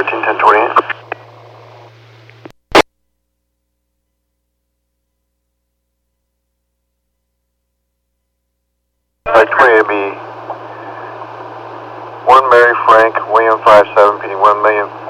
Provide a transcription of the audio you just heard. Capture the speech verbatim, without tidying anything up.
thirteen ten twenty-eight. Flight twenty-eight be one Mary Frank, William five seven, P D one million.